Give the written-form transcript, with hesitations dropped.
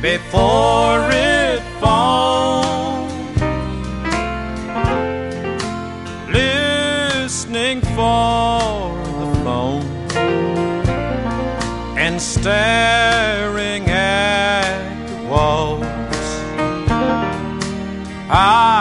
before it falls, listening for the phone and staring at the walls.